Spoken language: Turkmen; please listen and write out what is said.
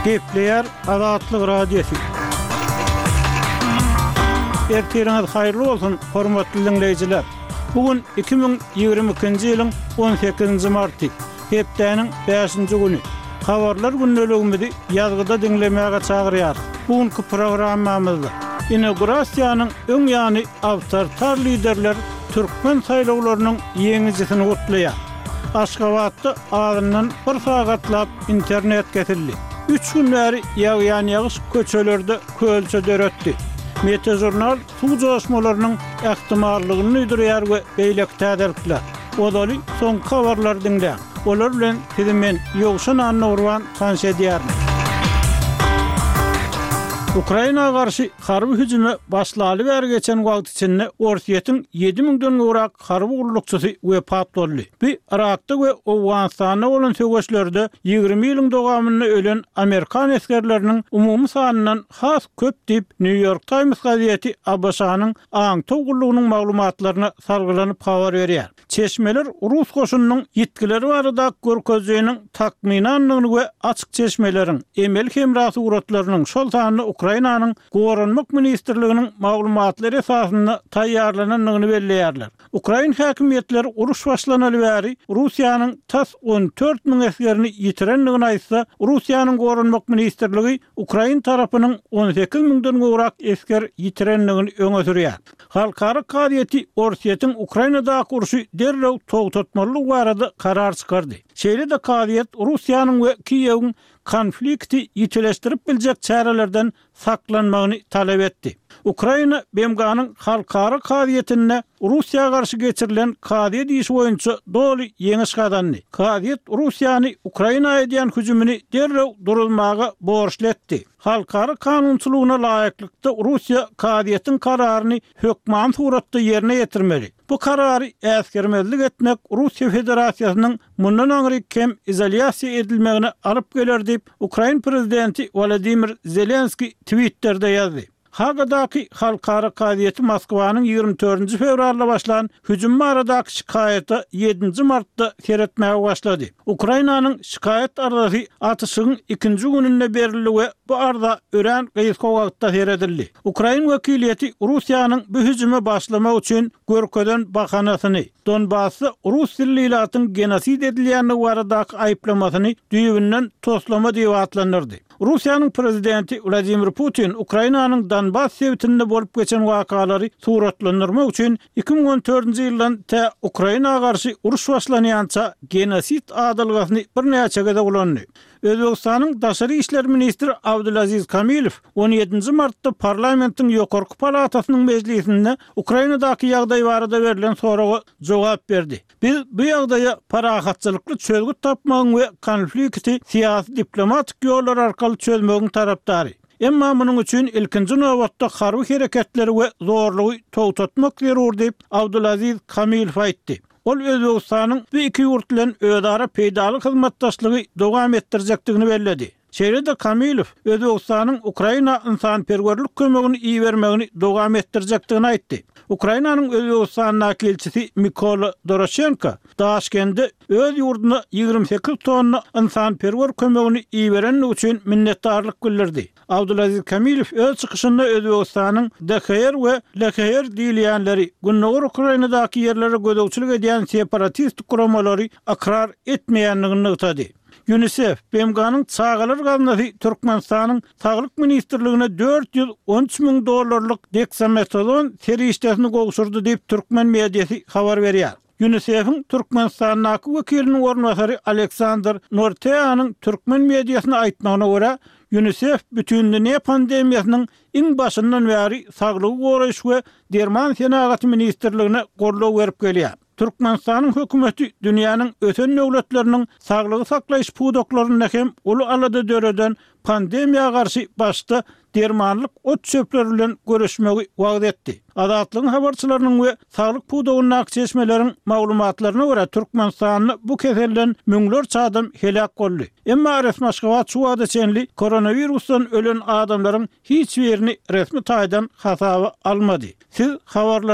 Gepleyer Azatlyk radiosu. Ertiriniz hayırlı bolsun, hormatly dinleyijiler. Bugün 2022-nji ýylyň 18-nji marty, hepdeniň 5-nji güni. Habarlar günneligimizi ýazgyda dinlemäge çagyrýar. Bugünkü programmamyzda inaugurasiýanyň öň ýany awtoritar liderler türkmen saýlawlarynyň ýeňijisini gutlaýar. Aşgabatda azynyň bir sagatlap internet getirildi. 3 günleri ýağýan köçelerde kölçe döretdi. Meteorologlar suw joşmalarynyň ähtimallygyny ýydraýar we beýlek täderler. Odaly soň habarlar dinleýär. Olar bilen men ýogşan anlawran tanşedýär. Ukraina garşy harby hüjüme başlaly bäri geçen wagt içinde Orsiýetin 7000den urak harby gurulukçysy wepat boldy. Bu Irakda we Awganistanda bolan söwgeçlerde 20 ýylyň dowamyny ölen Amerikan askerleriniň umumy sanynyň has köp diýip New York Times gazieti Abbasanyň aň togurlugynyň maglumatlaryna salgylanyp habar berýär. Çeşmeler Rus goşunynyň ýetkileri barada görkezýäniň takminanlygyny we açyk çeşmeleriň emel hemrasy uratlarynyň şol sanyny Ukrainanyň Gorunmak ministrliginiň maglumatlary esasynda taýýarlananyny belleýärler. Ukraina häkimetleri uruş başlanaly bäri Russiýanyň tas 14.000 askerini ýitirenligini aýtsa, Russiýanyň Gorunmak ministrligi Ukraina tarapynyň 18.000den gowrak asker ýitirenligini öňe sürýär. Halkara gazieti Orsiýetiň Ukrainadaky uruşy derrew togtatmalyk barada karar çykardy. Şeýle-de gaziet Russiýanyň we Kiýewiň konflikti ýitileşdirip biljek çärelerden saklanmagyny talap etdi. Ukraina BMG-nyň halkara gazietine Russiýa garşy geçirilen gaziet işi boýunça doly ýeňiş gadandy. Gaziet Russiýany Ukraina edýän hüjümini derrew durulmaga borçly etdi. Halkara kanunçylygyna laýyklykda Russiýa gazietiň kararyny hökmän suratda ýerine ýetirmeli. Bu karary äsgermezlik etmek Russiýa Federasiýasynyň mundan aňry kem izolýasiýa edilmegine alyp geler diýip Ukraina prezidenti Volodymyr Zelenski Twitter'de ýazdy. Hagadaky halkara gazieti Moskwanyň 24 fevralda başlan hüjüm baradaky şikaýaty 7 martda seretmäge başlady. Ukrainanyň şikaýat arasy atyşygyň 2-nji gününde berildi we bu arada ören gysgowagtda seredildi. Ukraina wekiliýeti Russiýanyň bu hüjüme başlamak üçin görkeden bahanasyny, Donbassy Rus dillilatyň genosid edilýäni baradaky aýplamasyny düýbünden toslama diýip atlandyrdy. Russiýanyň prezidenti Vladimir Putin Ukrainanyň Donbass sebitinde bolup geçen wakalary suratlandyrmak üçin 2014-nji ýyldan ta Ukraina garşy uruş başlanýança genosid adalgasyny bir näçe gede ulandy. Özbekistanyň Daşary işler ministri Abdulaziz Kamilov 17 martda parlamentiň ýokarky palatasynyň mejlisinde Ukrainadaky ýagdaý barada berilen soraga jogap berdi. Biz bu ýagdaýa parahatçylykly çözgü tapmagyň we konflikti siýasy diplomatik ýollar arkaly çözmegiň tarapdary. Emma munyň üçin ilkinji nowatda harby hereketleri we zorlugy togtatmak zerur diýip Abdulaziz Kamilov aýtdy. Ol Özbekistanyň bu iki ýurt bilen ödara peýdalyk hyzmatdaşlygy dowam etdirjekdigini belledi. Şeýle-de Kamilov Özbekistanyň Ukraina insanperwerlik kömegini iýermegini dowam etdirjekdigini aýtdy. Ukrainanyň Özbekistanyň elçisi Mykola Doroshenko Daşkende öz ýurduna 28 tonna insanperwer kömegini iýeren üçin minnetdarlyk bildirdi. Abdulaziz Kamilov öz çykyşynda Özbekistanyň DKR we LKR diýilýänleri günneger Ukrainadaky ýerlere gödөгçilik edýän separatist guramalary akrar etmeýänligini ýetdi. UNICEF BMG-nyň çağalar gaznasy Türkmenistanyň Saglyk ministrligine $413.000 deksametron serişdesini gowşurdy diýip türkmen mediýasy habar berýär. UNICEF'in Türkmenistanyň wekiliniň ornwasary Aleksandr Norteýanyň türkmen mediýasyna aýtmagyna görä, UNICEF bütün dünýä pandemiýasynyň iň başyndan bäri saglygy goraýyş we derman senagaty ministrligine gorlaw berip gelýär. Türkmenistanyň hökümeti dünýäniň öten döwletleriniň saglygy saklaýyş pudoklaryny hem uly alada döreden pandemiýa garşy başda dermanlyk ot çöpleri bilen görüşmegi wagt etdi. Azatlygyň habarçylarynyň we saglyk pudogynyň çeşmeleriň maglumatlaryna görä Türkmenistanyň bu keselden müňlerçe adam helak boldy. Emma resmi Aşgabat şuwada çenli koronavirusdan ölen adamlaryň hiç birini resmi taýdan hasaba almady. Siz habarlar